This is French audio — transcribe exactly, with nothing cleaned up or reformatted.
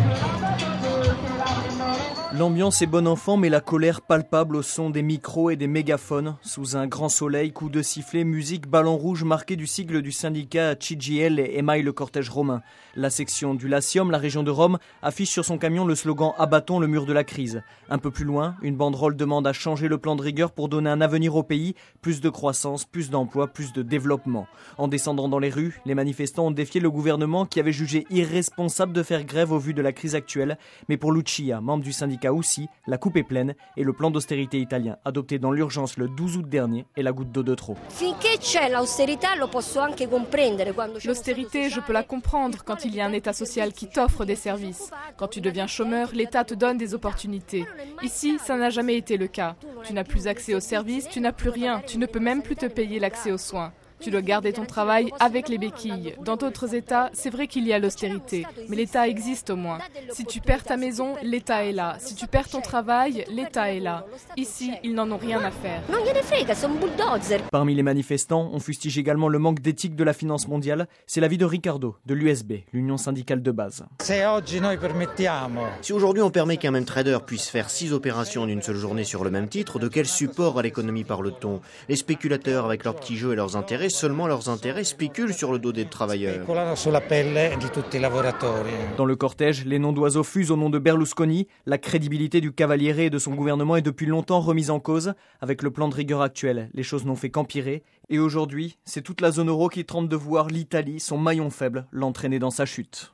L'ambiance est bon enfant, mais la colère palpable au son des micros et des mégaphones. Sous un grand soleil, coups de sifflet, musique, ballon rouge marqué du sigle du syndicat C G I L et émaille le cortège romain. La section du Latium, la région de Rome, affiche sur son camion le slogan « Abattons le mur de la crise ». Un peu plus loin, une banderole demande à changer le plan de rigueur pour donner un avenir au pays, plus de croissance, plus d'emplois, plus de développement. En descendant dans les rues, les manifestants ont défié le gouvernement qui avait jugé irresponsable de faire grève au vu de la crise actuelle. Mais pour Lucia, membre du syndicat aussi, la coupe est pleine et le plan d'austérité italien adopté dans l'urgence le douze août dernier est la goutte d'eau de trop. L'austérité, je peux la comprendre quand il y a un État social qui t'offre des services. Quand tu deviens chômeur, l'État te donne des opportunités. Ici, ça n'a jamais été le cas. Tu n'as plus accès aux services, tu n'as plus rien, tu ne peux même plus te payer l'accès aux soins. Tu dois garder ton travail avec les béquilles. Dans d'autres États, c'est vrai qu'il y a l'austérité, mais l'État existe au moins. Si tu perds ta maison, l'État est là. Si tu perds ton travail, l'État est là. Ici, ils n'en ont rien à faire. Parmi les manifestants, on fustige également le manque d'éthique de la finance mondiale. C'est l'avis de Ricardo, de l'U S B, l'union syndicale de base. Si aujourd'hui on permet qu'un même trader puisse faire six opérations en une seule journée sur le même titre, de quel support à l'économie parle-t-on? Les spéculateurs avec leurs petits jeux et leurs intérêts, seulement leurs intérêts spéculent sur le dos des travailleurs. Dans le cortège, les noms d'oiseaux fusent au nom de Berlusconi. La crédibilité du Cavaliere et de son gouvernement est depuis longtemps remise en cause. Avec le plan de rigueur actuel, les choses n'ont fait qu'empirer. Et aujourd'hui, c'est toute la zone euro qui tremble de voir l'Italie, son maillon faible, l'entraîner dans sa chute.